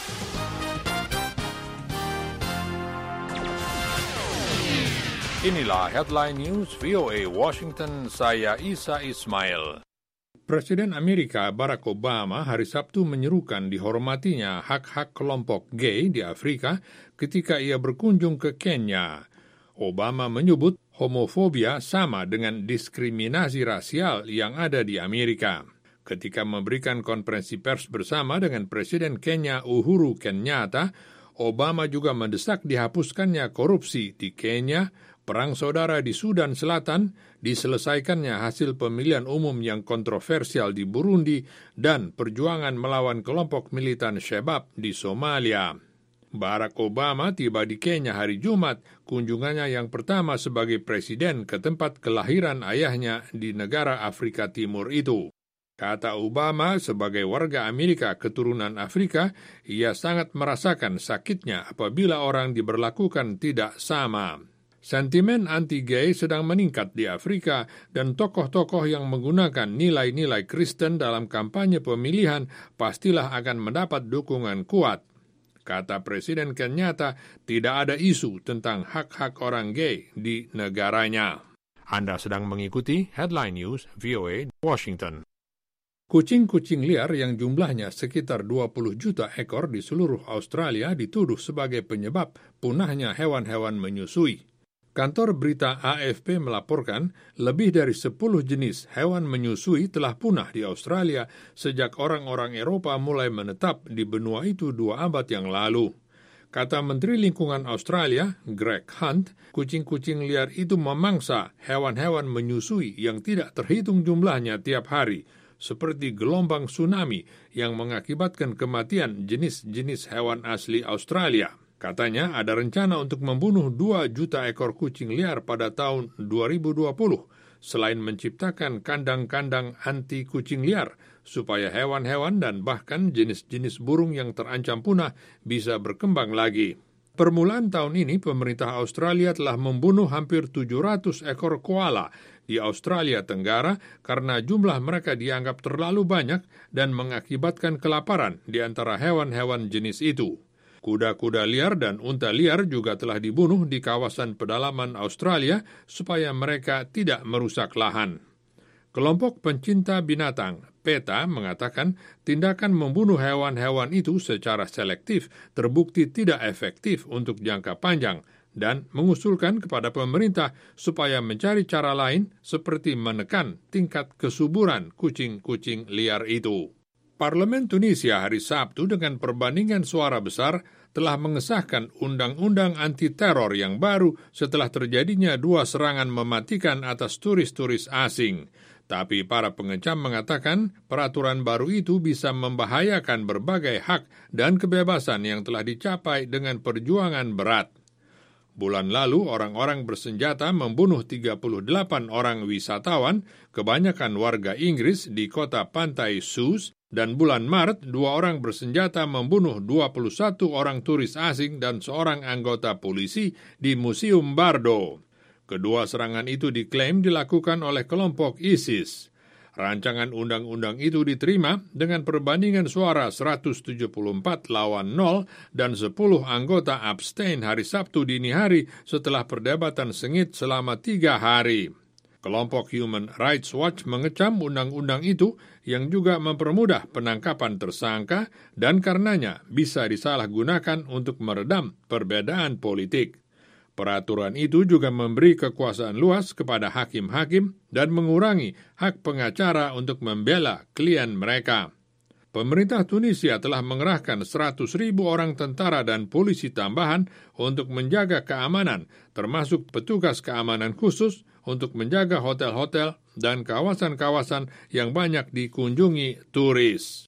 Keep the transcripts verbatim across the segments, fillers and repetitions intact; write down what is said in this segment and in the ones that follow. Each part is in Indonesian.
Inilah Headline News V O A Washington, saya Isa Ismail. Presiden Amerika Barack Obama hari Sabtu menyerukan dihormatinya hak-hak kelompok gay di Afrika ketika ia berkunjung ke Kenya. Obama menyebut homofobia sama dengan diskriminasi rasial yang ada di Amerika. Ketika memberikan konferensi pers bersama dengan Presiden Kenya Uhuru Kenyatta, Obama juga mendesak dihapuskannya korupsi di Kenya, perang saudara di Sudan Selatan, diselesaikannya hasil pemilihan umum yang kontroversial di Burundi, dan perjuangan melawan kelompok militan Shabab di Somalia. Barack Obama tiba di Kenya hari Jumat, kunjungannya yang pertama sebagai presiden ke tempat kelahiran ayahnya di negara Afrika Timur itu. Kata Obama, sebagai warga Amerika keturunan Afrika, ia sangat merasakan sakitnya apabila orang diberlakukan tidak sama. Sentimen anti-gay sedang meningkat di Afrika dan tokoh-tokoh yang menggunakan nilai-nilai Kristen dalam kampanye pemilihan pastilah akan mendapat dukungan kuat. Kata Presiden Kenyatta, tidak ada isu tentang hak-hak orang gay di negaranya. Anda sedang mengikuti Headline News V O A Washington. Kucing-kucing liar yang jumlahnya sekitar dua puluh juta ekor di seluruh Australia dituduh sebagai penyebab punahnya hewan-hewan menyusui. Kantor berita A F P melaporkan lebih dari sepuluh jenis hewan menyusui telah punah di Australia sejak orang-orang Eropa mulai menetap di benua itu dua abad yang lalu. Kata Menteri Lingkungan Australia, Greg Hunt, kucing-kucing liar itu memangsa hewan-hewan menyusui yang tidak terhitung jumlahnya tiap hari, seperti gelombang tsunami yang mengakibatkan kematian jenis-jenis hewan asli Australia. Katanya ada rencana untuk membunuh dua juta ekor kucing liar pada tahun dua ribu dua puluh, selain menciptakan kandang-kandang anti kucing liar, supaya hewan-hewan dan bahkan jenis-jenis burung yang terancam punah bisa berkembang lagi. Permulaan tahun ini, pemerintah Australia telah membunuh hampir tujuh ratus ekor koala di Australia Tenggara karena jumlah mereka dianggap terlalu banyak dan mengakibatkan kelaparan di antara hewan-hewan jenis itu. Kuda-kuda liar dan unta liar juga telah dibunuh di kawasan pedalaman Australia supaya mereka tidak merusak lahan. Kelompok pencinta binatang, PETA, mengatakan tindakan membunuh hewan-hewan itu secara selektif terbukti tidak efektif untuk jangka panjang dan mengusulkan kepada pemerintah supaya mencari cara lain seperti menekan tingkat kesuburan kucing-kucing liar itu. Parlemen Tunisia hari Sabtu dengan perbandingan suara besar telah mengesahkan undang-undang anti-teror yang baru setelah terjadinya dua serangan mematikan atas turis-turis asing. Tapi para pengecam mengatakan peraturan baru itu bisa membahayakan berbagai hak dan kebebasan yang telah dicapai dengan perjuangan berat. Bulan lalu, orang-orang bersenjata membunuh tiga puluh delapan orang wisatawan, kebanyakan warga Inggris di kota pantai Sousse, dan bulan Maret, dua orang bersenjata membunuh dua puluh satu orang turis asing dan seorang anggota polisi di Museum Bardo. Kedua serangan itu diklaim dilakukan oleh kelompok ISIS. Rancangan undang-undang itu diterima dengan perbandingan suara seratus tujuh puluh empat lawan nol dan sepuluh anggota abstain hari Sabtu dini hari setelah perdebatan sengit selama tiga hari. Kelompok Human Rights Watch mengecam undang-undang itu yang juga mempermudah penangkapan tersangka dan karenanya bisa disalahgunakan untuk meredam perbedaan politik. Peraturan itu juga memberi kekuasaan luas kepada hakim-hakim dan mengurangi hak pengacara untuk membela klien mereka. Pemerintah Tunisia telah mengerahkan seratus ribu orang tentara dan polisi tambahan untuk menjaga keamanan, termasuk petugas keamanan khusus untuk menjaga hotel-hotel dan kawasan-kawasan yang banyak dikunjungi turis.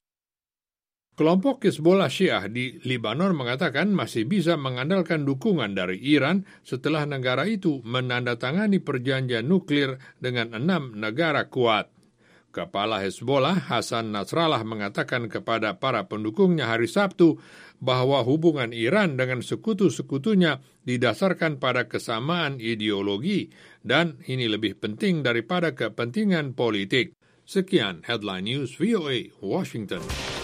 Kelompok Hezbollah Syiah di Lebanon mengatakan masih bisa mengandalkan dukungan dari Iran setelah negara itu menandatangani perjanjian nuklir dengan enam negara kuat. Kepala Hezbollah Hasan Nasrallah mengatakan kepada para pendukungnya hari Sabtu bahwa hubungan Iran dengan sekutu-sekutunya didasarkan pada kesamaan ideologi dan ini lebih penting daripada kepentingan politik. Sekian Headline News V O A Washington.